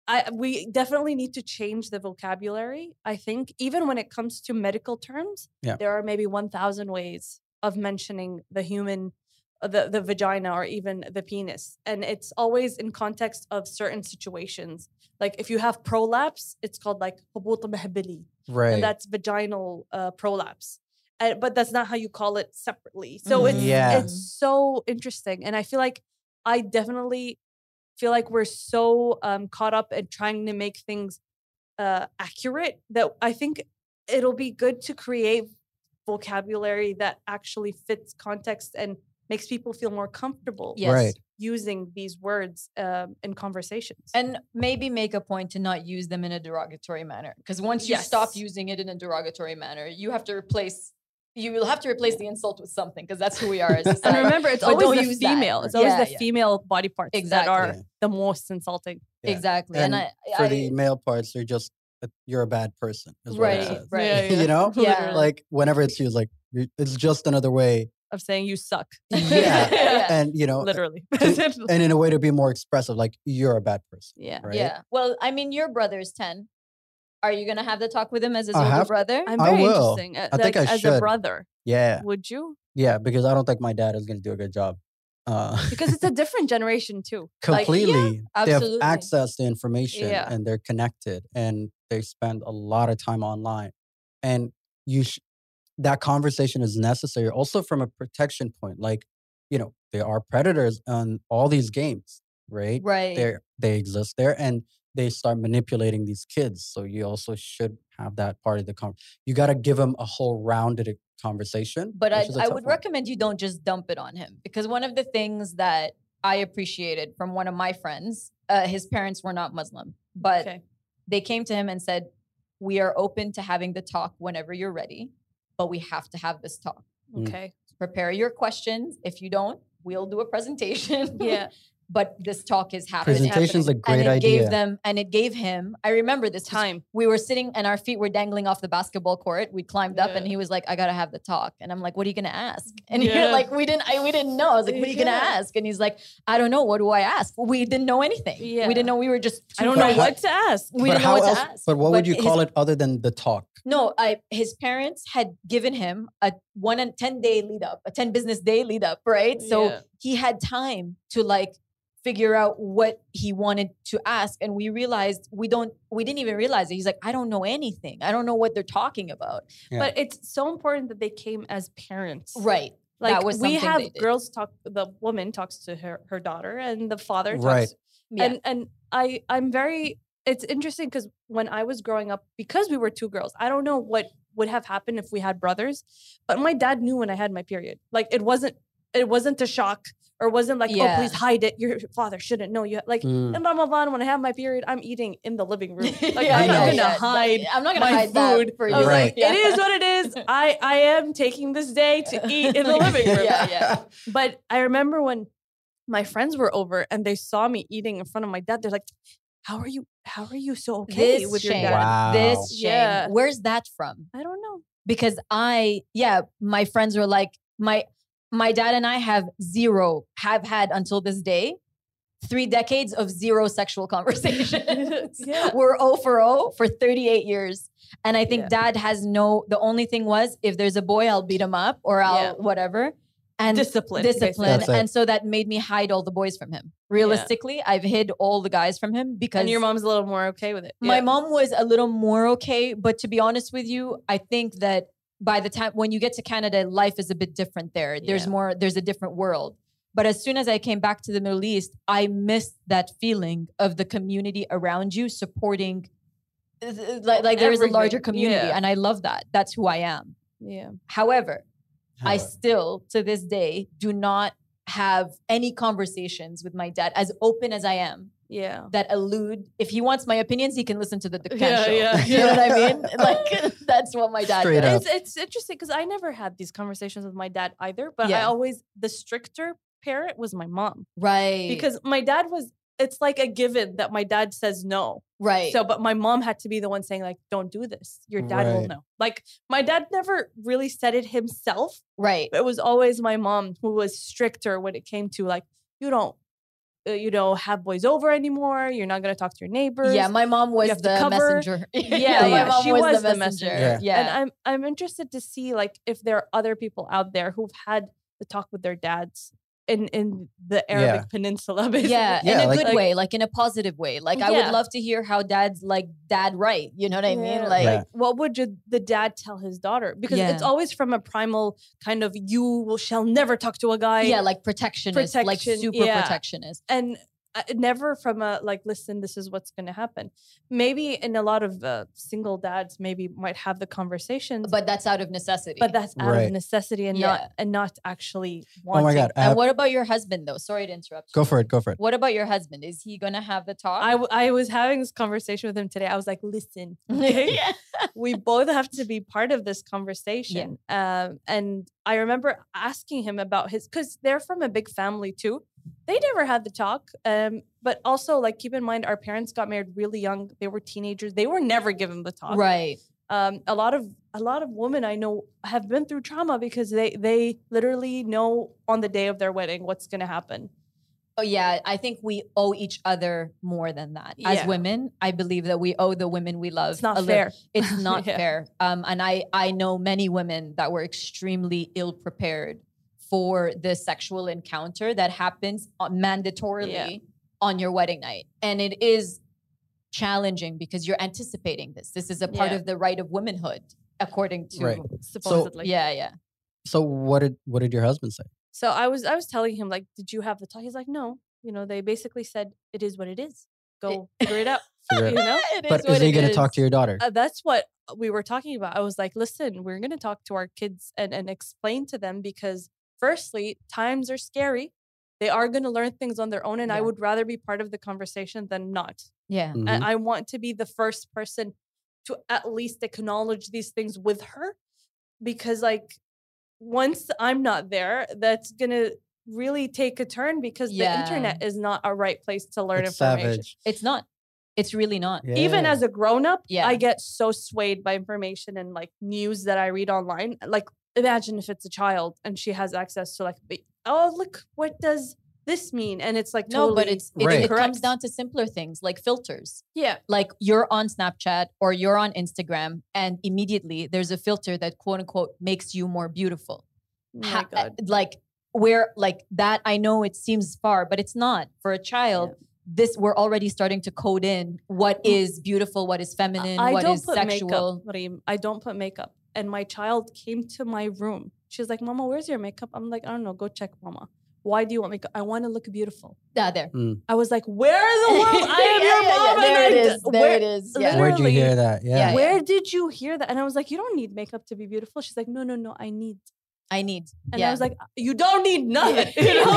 we definitely need to change the vocabulary. I think even when it comes to medical terms, there are maybe 1,000 ways of mentioning the human, the vagina, or even the penis, and it's always in context of certain situations. Like if you have prolapse, it's called like hubut mahbili, Right. and that's vaginal prolapse. But that's not how you call it separately. So it's so interesting, and I feel like I definitely feel like we're so caught up in trying to make things accurate that I think it'll be good to create vocabulary that actually fits context and makes people feel more comfortable using these words in conversations. And maybe make a point to not use them in a derogatory manner. Because once you stop using it in a derogatory manner, you will have to replace the insult with something, because that's who we are as a society. And remember, it's always the female. It's always the female body parts that are the most insulting. Yeah. Exactly. And for the male parts, you're a bad person. Is what it says. Right. You know? Yeah. Like whenever it's used, like it's just another way of saying you suck. And you know, literally. And in a way to be more expressive, like you're a bad person. Yeah. Right? Yeah. Well, I mean, your brother is 10. Are you gonna have the talk with him as his older brother? I'm very will. interesting. I think I as should. a brother. Yeah. Would you? Yeah, because I don't think my dad is going to do a good job. Because it's a different generation too. Completely. Like, they have access to information Yeah. and they're connected and they spend a lot of time online. And that conversation is necessary also from a protection point. Like, you know, there are predators on all these games, right? Right. They exist there and they start manipulating these kids. So you also should have that part of the conversation. You got to give them a whole rounded conversation. But I would recommend you don't just dump it on him, because one of the things that I appreciated from one of my friends, his parents were not Muslim, but they came to him and said, we are open to having the talk whenever you're ready, but we have to have this talk. Okay. Prepare your questions. If you don't, we'll do a presentation. Yeah. But this talk is happening. Presentation's a great idea. It gave him, I remember this time. We were sitting and our feet were dangling off the basketball court. We climbed up and he was like, I got to have the talk. And I'm like, what are you going to ask? And you're like, we didn't know. I was like, what are you going to ask? And he's like, I don't know. What do I ask? We didn't know anything. Yeah. We didn't know. We were just, I don't know what to ask. We didn't know what to ask. But what would you call it other than the talk? No, his parents had given him a 10-day lead up, a 10 business day lead up, right? So he had time to like figure out what he wanted to ask. And we realized we didn't even realize it. He's like, I don't know anything. I don't know what they're talking about. Yeah. But it's so important that they came as parents. Right. Like that was we have girls talk, the woman talks to her daughter and the father talks. Right. And I'm very, it's interesting because when I was growing up, because we were two girls, I don't know what would have happened if we had brothers, but my dad knew when I had my period. Like it wasn't a shock. Or wasn't like, oh, please hide it. Your father shouldn't know. You like in Ramadan when I have my period, I'm eating in the living room. Like I'm not gonna hide. I'm not gonna my hide food that for you. Right. It is what it is. I am taking this day to eat in the living room. But I remember when my friends were over and they saw me eating in front of my dad. They're like, "How are you so okay with your dad?" Wow. This shame. Yeah. Where's that from? I don't know. Because my friends were like my dad and I have had until this day, 3 decades of zero sexual conversations. We're 0 for 0 for 38 years. And I think dad has the only thing was if there's a boy, I'll beat him up or I'll whatever. And discipline. And so that made me hide all the boys from him. Realistically, I've hid all the guys from him because. And your mom's a little more okay with it. My mom was a little more okay. But to be honest with you, I think that by the time when you get to Canada, life is a bit different there. There's a different world. But as soon as I came back to the Middle East, I missed that feeling of the community around you supporting, like there is a larger community. And I love that. That's who I am. Yeah. However, I still, to this day, do not have any conversations with my dad as open as I am. Yeah. That allude, if he wants my opinions, he can listen to the Dukkan show. Yeah. You know what I mean? Like, that's what my dad does. It's interesting because I never had these conversations with my dad either, but the stricter parent was my mom. Right. Because my dad it's like a given that my dad says no. Right. So, but my mom had to be the one saying like, don't do this. Your dad will know. Like my dad never really said it himself. Right. It was always my mom who was stricter when it came to like, you don't have boys over anymore. You're not going to talk to your neighbors. Yeah, my mom was have to the cover. messenger. Yeah, my mom she was the messenger. Yeah. And I'm interested to see like if there are other people out there who've had the talk with their dads in the Arabic Peninsula, basically. Yeah, in a good way, like in a positive way. Like I would love to hear how dads like dad right. You know what I mean? Like what would the dad tell his daughter? Because it's always from a primal kind of shall never talk to a guy. Yeah, like protectionist, like super protectionist. And never from a like, listen, this is what's going to happen. Maybe in a lot of single dads, maybe might have the conversations, but that's out of necessity. But that's out of necessity and not actually wanting. Oh my God! And what about your husband though? Sorry to interrupt. Go for it. What about your husband? Is he gonna have the talk? I was having this conversation with him today. I was like, listen, okay? We both have to be part of this conversation. And I remember asking him about because they're from a big family too. They never had the talk. But also, like, keep in mind, our parents got married really young. They were teenagers. They were never given the talk. Right. A lot of women I know have been through trauma because they literally know on the day of their wedding what's going to happen. Oh yeah, I think we owe each other more than that. As women, I believe that we owe the women we love. It's not fair. It's not fair. And I know many women that were extremely ill prepared for the sexual encounter that happens mandatorily on your wedding night. And it is challenging because you're anticipating this. This is a part of the right of womanhood, according to supposedly. So what did your husband say? So I was telling him, like, did you have the talk? He's like, no. They basically said, it is what it is. Go figure it out. But is he going to talk to your daughter? That's what we were talking about. I was like, listen, we're going to talk to our kids and explain to them because firstly, times are scary. They are going to learn things on their own. And I would rather be part of the conversation than not. Yeah. Mm-hmm. And I want to be the first person to at least acknowledge these things with her. Because like, once I'm not there, that's going to really take a turn because the internet is not a right place to learn information. Savage. It's not. It's really not. Yeah. Even as a grown-up, I get so swayed by information and like news that I read online. Like, imagine if it's a child and she has access to like, oh, look, what does this mean? And it's like, no, but it right. comes down to simpler things like filters. Yeah. Like you're on Snapchat or you're on Instagram and immediately there's a filter that quote unquote makes you more beautiful. Oh my God. Like where like that, I know it seems far, but it's not. For a child, we're already starting to code in what is beautiful, what is feminine, what is sexual. I don't put makeup. And my child came to my room. She's like, Mama, where's your makeup? I'm like, I don't know. Go check, Mama. Why do you want makeup? I want to look beautiful. There. I was like, where in the world? I am your mom. There it is. Yeah. Where'd you hear that? Yeah. Where did you hear that? And I was like, you don't need makeup to be beautiful. She's like, no, I need. And I was like, you don't need nothing.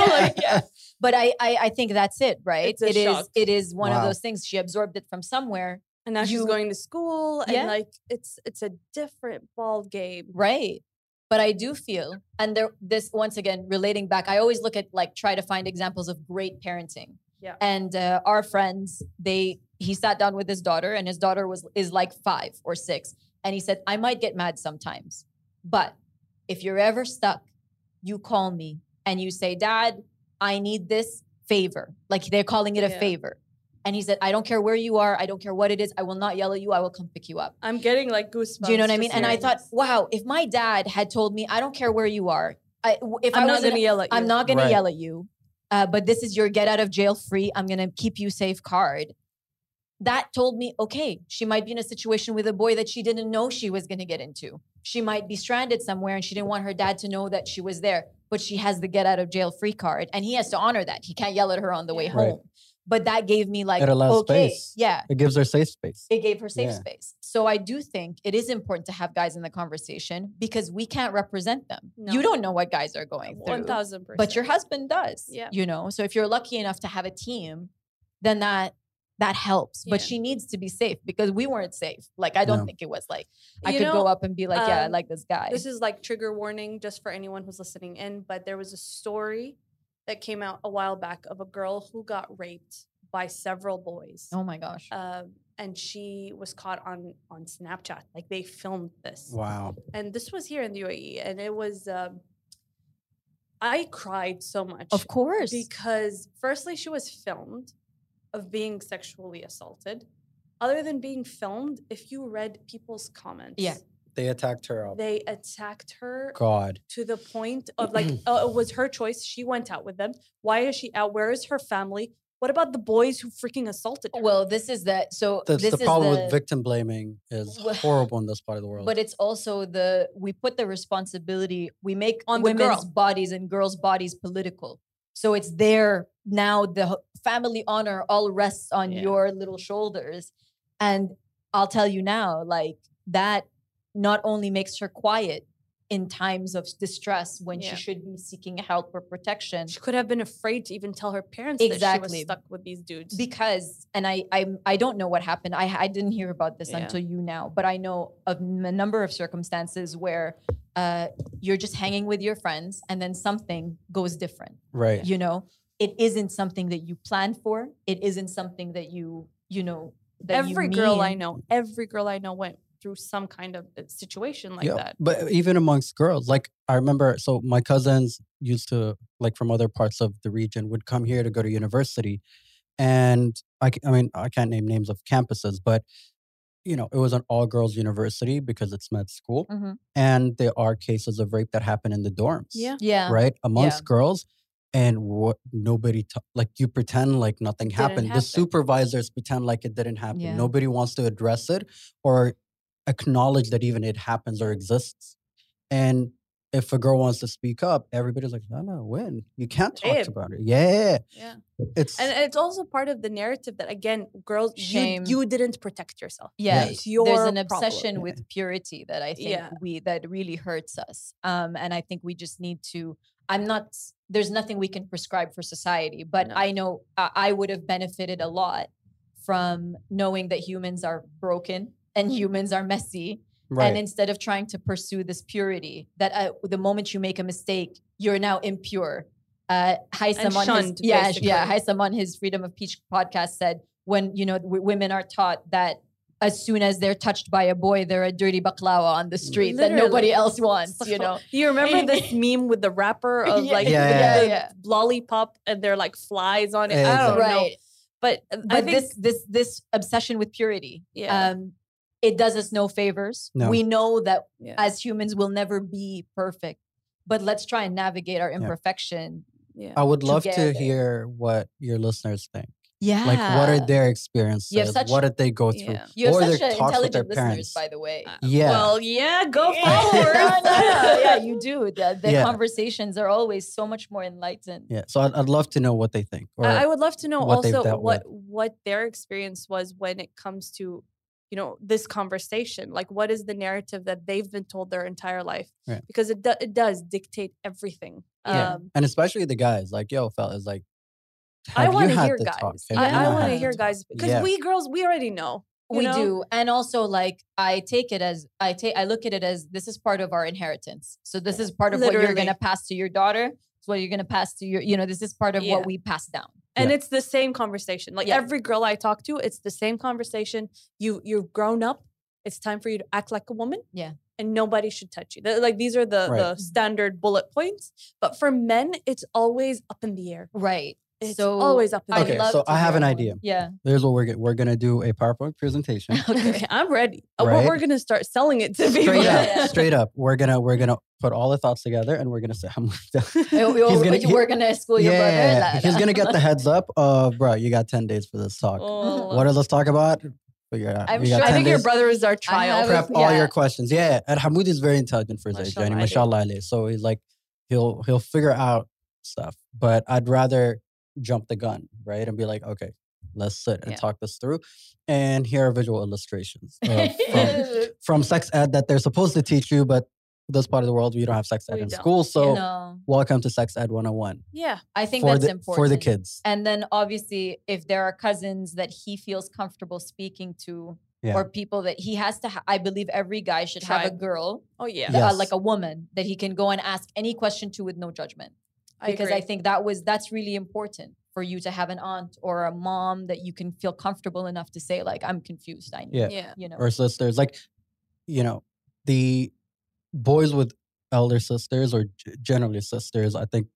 But I think that's it, right? It is one of those things. She absorbed it from somewhere. And now she's going to school and like it's a different ball game. Right. But I do feel, and this once again, relating back, I always look at like, try to find examples of great parenting. Yeah. And our friends, he sat down with his daughter and his daughter is like 5 or 6. And he said, I might get mad sometimes, but if you're ever stuck, you call me and you say, Dad, I need this favor. Like they're calling it a favor. And he said, I don't care where you are. I don't care what it is. I will not yell at you. I will come pick you up. I'm getting like goosebumps. Do you know what I mean? And I thought, wow, if my dad had told me, I don't care where you are. I'm not going to yell at you. I'm not going to yell at you. But this is your get out of jail free. I'm going to keep you safe card. That told me, okay, she might be in a situation with a boy that she didn't know she was going to get into. She might be stranded somewhere and she didn't want her dad to know that she was there. But she has the get out of jail free card. And he has to honor that. He can't yell at her on the way home. But that gave me like, it allows space. Yeah. It gives her safe space. It gave her safe space. So I do think it is important to have guys in the conversation because we can't represent them. No. You don't know what guys are going through. 1000%. But your husband does. Yeah. So if you're lucky enough to have a team, then that helps. But she needs to be safe because we weren't safe. Like, I don't think it was like, I could go up and be like, I like this guy. This is like trigger warning just for anyone who's listening in. But there was a story that came out a while back of a girl who got raped by several boys. Oh my gosh. And she was caught on Snapchat. Like they filmed this. Wow. And this was here in the UAE. And it was, I cried so much. Of course. Because firstly, she was filmed of being sexually assaulted. Other than being filmed, if you read people's comments, Yeah. They attacked her up. they attacked her God. to the point of like, it was her choice. She went out with them. Why is she out? Where is her family? What about the boys who freaking assaulted her? Well, this is that. So That's this the is problem with victim blaming is Well, horrible in this part of the world. But it's also we put the responsibility, we make On the women's girl. bodies and girls' bodies political. So it's there now, the family honor all rests on Yeah. your little shoulders. And I'll tell you now, like that not only makes her quiet in times of distress when Yeah. she should be seeking help or protection. She could have been afraid to even tell her parents that she Exactly. was stuck with these dudes. Because, and I don't know what happened. I didn't hear about this Yeah. until you now, but I know of a number of circumstances where you're just hanging with your friends and then something goes different. right. You know, it isn't something that you planned for. It isn't something that you know that every you girl I mean. know, went through some kind of situation like Yeah, that. but even amongst girls, like I remember, so my cousins used to, like from other parts of the region, would come here to go to university. And I mean, I can't name names of campuses, but you know, it was an all girls university because it's med school. Mhm. And there are cases of rape that happen in the dorms. Yeah. Yeah. Right. Amongst girls. And what nobody, like you pretend like nothing Didn't happened. The happen. supervisors pretend like it didn't happen. Yeah. Nobody wants to address it or acknowledge that even it happens or exists. And if a girl wants to speak up, everybody's like, no, when? You can't talk Babe. about it. Yeah. Yeah. It's And it's also part of the narrative that, again, girls, Shame. you didn't protect yourself. Yeah, It's your there's an problem. obsession with purity that I think Yeah. that really hurts us. And I think we just need to. There's nothing we can prescribe for society, but No. I know I would have benefited a lot from knowing that humans are broken and humans are messy. right. And instead of trying to pursue this purity, that the moment you make a mistake, you're now impure. Haitham on his, shunned, yeah, basically. Haitham on his Freedom of Speech podcast said, when women are taught that as soon as they're touched by a boy, they're a dirty baklawa on the street that Literally. nobody else wants. You know, You remember this meme with the wrapper of like Yeah. the Yeah. lollipop and they're like flies on it? I don't know. right? But I But think, this obsession with purity, yeah. it does us no favors. No. We know that Yeah. as humans, we'll never be perfect, but let's try and navigate our imperfection. Yeah. I would love to together. hear what your listeners think. Yeah, Like, what are their experiences? such- What did they go through? Yeah. You have Or such their talks with their intelligent listeners, parents. by the way. Yeah. Well, yeah, go Yeah. forward. No, yeah, you do. The Yeah. conversations are always so much more enlightened. Yeah. So I'd love to know what they think. Or I would love to know what they've also dealt what their experience was when it comes to, you know, this conversation. Like, what is the narrative that they've been told their entire life? Right. Because it does dictate everything. Yeah. and especially the guys, like, yo, fellas, like, I have want you to had hear the guys. talk? Have I, you I not want had to the hear talk? guys because Yeah. we girls, we already know. you We know? do. And also like I look at it as this is part of our inheritance. So this is part of what you're Literally. going to pass to your daughter. It's what you're going to pass to your, this is part of Yeah. what we pass down. And Yeah. it's the same conversation. Like Yeah. every girl I talk to, it's the same conversation. You've grown up. It's time for you to act like a woman. Yeah. And nobody should touch you. Like these are the Right. standard bullet points. But for men, it's always up in the air. Right. It's So always up in the Okay, air. love so to I have hear an more. idea. Yeah. Here's what we're gonna do a PowerPoint presentation. Okay, I'm ready. Right. We're gonna start selling it to people. Straight Yeah. up, straight up. We're gonna put all the thoughts together and we're gonna say We're going to school your brother. La, he's la. gonna get the heads up of, bro, you got 10 days for this talk. Oh, What let's talk about? Figure it out. I'm You got sure- I 10 think your days. brother is our trial. have- Prep all Yeah. your questions. Yeah, and Hamoud is very intelligent for his age, Mashallah yani, alayh. mashallah alayh. So he's like, he'll figure out stuff. But I'd rather jump the gun, right, and be like, okay, let's sit and Yeah. talk this through, and here are visual illustrations from sex ed that they're supposed to teach you, but this part of the world we don't have sex ed We in don't. school. So No. welcome to Sex Ed 101 Yeah. I think for that's the important. for the kids. And then obviously, if there are cousins that he feels comfortable speaking to, Yeah. or people that he has to, I believe every guy should have a Tribe. girl, Oh yeah. Yes. like a woman that he can go and ask any question to with no judgment. Because I agree. think that's really important for you to have an aunt or a mom that you can feel comfortable enough to say like, I'm confused. I need, Yeah. Yeah. you know, Or sisters, like, you know, the boys with elder sisters or generally sisters, I think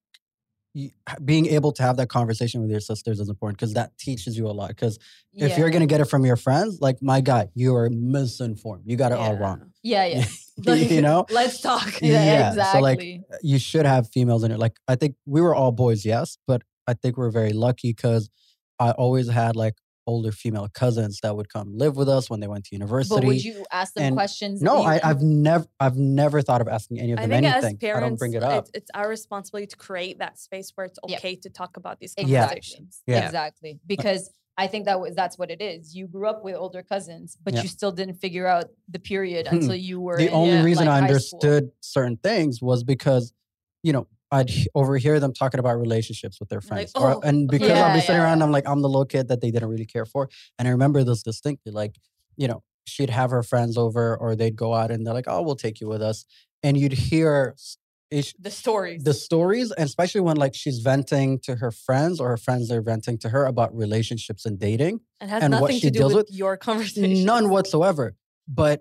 being able to have that conversation with your sisters is important because that teaches you a lot. Because if you're going to get it from your friends, like my guy, you are misinformed. You got it all wrong. Yeah. You know? Let's talk. Yeah, exactly. So like you should have females in it. Like I think we were all boys, yes, but I think we're very lucky because I always had like older female cousins that would come live with us when they went to university. But would you ask them questions? No, I've never thought of asking any of them anything. As parents, I don't bring it up. It's our responsibility to create that space where it's okay to talk about these Exactly. conversations. Exactly. Because I think that's what it is. You grew up with older cousins, but you still didn't figure out the period until you were the only reason like I high understood school. certain things was because, you know, I'd overhear them talking about relationships with their friends. Like, and because I'll be sitting around, I'm like, I'm the little kid that they didn't really care for. And I remember this distinctly, like, you know, she'd have her friends over or they'd go out and they're like, oh, we'll take you with us. And you'd hear the stories. And especially when like she's venting to her friends or her friends are venting to her about relationships and dating. And has nothing to do with your conversation. None whatsoever. But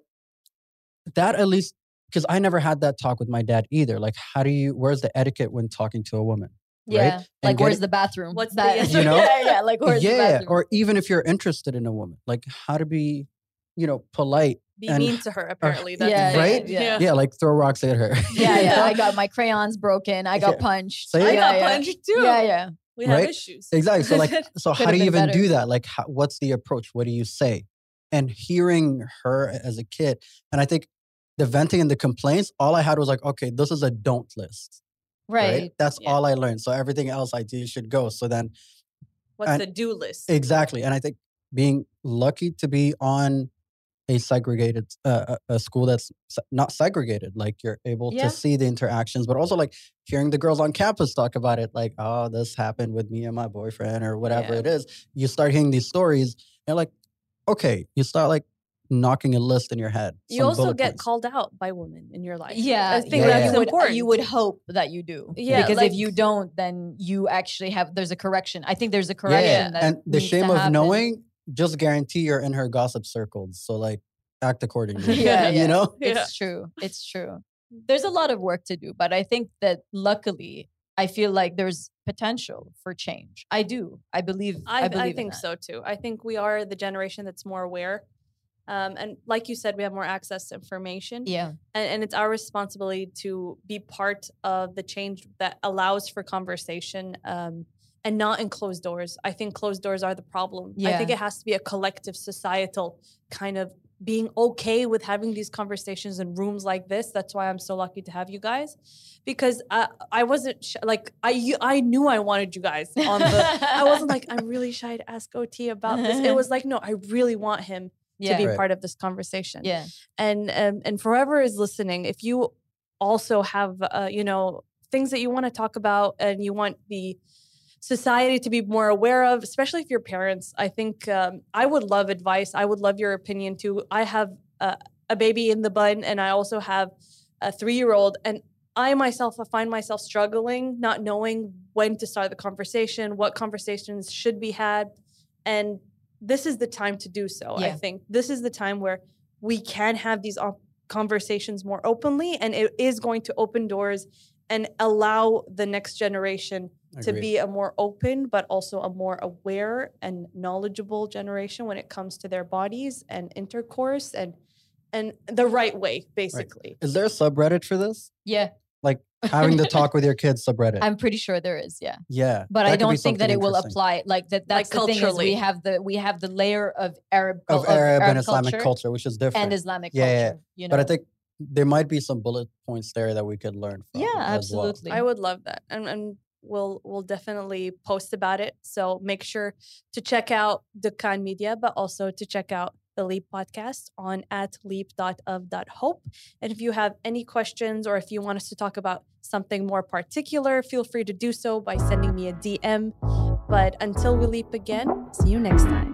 that at least, because I never had that talk with my dad either. Like, where's the etiquette when talking to a woman? Yeah. Right? Like, where's the bathroom? What's that? You know? Like, where's the bathroom? Or even if you're interested in a woman, like how to be, you know, polite. Be mean to her, apparently. Right? Yeah, like throw rocks at her. Yeah. I got my crayons broken. I got punched. I got punched too. Yeah. We have issues. Exactly. So like, how do you even do that? Like, what's the approach? What do you say? And hearing her as a kid, and I think the venting and the complaints, all I had was like, okay, this is a don't list. Right. That's all I learned. So everything else I do should go. So then. What's the do list? Exactly. And I think being lucky to be on a segregated, a school that's not segregated, like you're able to see the interactions, but also like hearing the girls on campus talk about it, like, oh, this happened with me and my boyfriend or whatever it is. You start hearing these stories and like, okay, you start like knocking a list in your head. You also get called out by women in your life. Yeah. I think that's important. You would hope that you do. Yeah. Because if you don't, then you actually there's a correction. I think there's a correction. That and the shame of happen. knowing, just guarantee you're in her gossip circles. So like act accordingly. You know? It's true. It's true. There's a lot of work to do, but I think that luckily I feel like there's potential for change. I do. I believe I think so too. I think we are the generation that's more aware. And like you said, we have more access to information. Yeah. And it's our responsibility to be part of the change that allows for conversation and not in closed doors. I think closed doors are the problem. Yeah. I think it has to be a collective societal kind of being okay with having these conversations in rooms like this. That's why I'm so lucky to have you guys. Because I wasn't I knew I wanted you guys on the. I wasn't like, I'm really shy to ask OT about this. It was like, no, I really want him to be part of this conversation. Yeah. And forever is listening. If you also have things that you want to talk about and you want the society to be more aware of, especially if you're parents, I think I would love advice. I would love your opinion too. I have a baby in the bun and I also have a 3-year-old, and I myself find myself struggling, not knowing when to start the conversation, what conversations should be had. And this is the time to do so. Yeah. I think this is the time where we can have these conversations more openly, and it is going to open doors and allow the next generation to be a more open, but also a more aware and knowledgeable generation when it comes to their bodies and intercourse and the right way, basically. Right. Is there a subreddit for this? Yeah. Like having the talk with your kids subreddit. I'm pretty sure there is, yeah. Yeah. But I don't think that it will apply. Like that's like the thing is we have the layer of Arab and Islamic culture, which is different. And Islamic culture. You know? But I think there might be some bullet points there that we could learn from. Yeah, absolutely. I would love that. And we'll definitely post about it. So make sure to check out Dukkan Media, but also to check out the Leap podcast on @leap.of.hope. And if you have any questions or if you want us to talk about something more particular, feel free to do so by sending me a DM. But until we leap again, see you next time.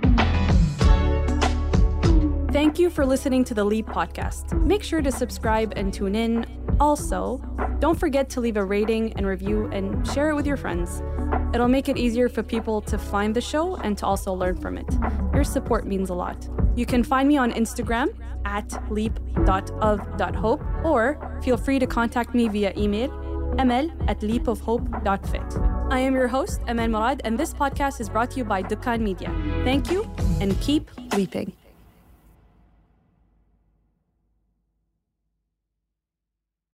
Thank you for listening to the Leap podcast. Make sure to subscribe and tune in. Also, don't forget to leave a rating and review and share it with your friends. It'll make it easier for people to find the show and to also learn from it. Your support means a lot. You can find me on Instagram @LeapPod. leap.of.hope, or feel free to contact me via email, ml@leapofhope.fit. I am your host, Amal Murad, and this podcast is brought to you by Dukkan Media. Thank you, and keep leaping.